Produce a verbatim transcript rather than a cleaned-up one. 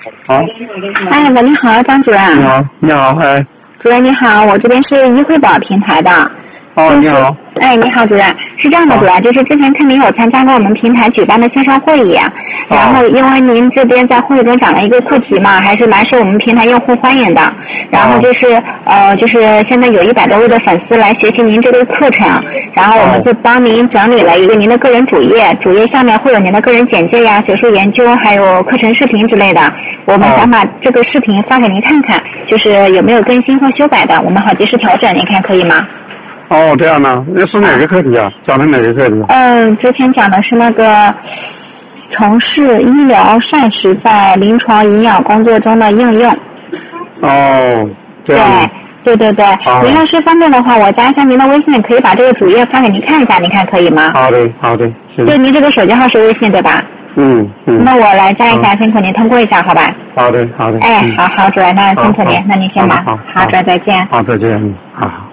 好。 哎，喂，你好，张主任。 你好，你好，嗨。 主任你好，我这边是医惠宝平台的。 哦， 就是、 你好。 哎，你好，主任。是这样的，主任，就是之前看您有参加过我们平台举办的线上会议，然后因为您这边在会议中讲了一个课题嘛，还是蛮受我们平台用户欢迎的。然后就是呃，就是现在有一百多位的粉丝来学习您这个课程，然后我们就帮您整理了一个您的个人主页，主页下面会有您的个人简介呀、学术研究，还有课程视频之类的。我们想把这个视频发给您看看，就是有没有更新或修改的，我们好及时调整，您看可以吗？ 哦，这样的，那是哪个课题啊？讲的哪个课题？ 嗯，之前讲的是那个从事医疗膳食在临床营养工作中的应用。 哦，这样的。 对对对对， 哦、 您要是方便的话，我加一下您的微信，可以把这个主页发给您看一下，您看可以吗？ 好的，好的，行。 就您这个手机号是微信对吧？ 嗯嗯。 那我来加一下，辛苦您通过一下，好吧？ 好的，好的。 哎，好好，主任，那辛苦您，那您先忙。 好， 好，主任再见。 好，再见，好。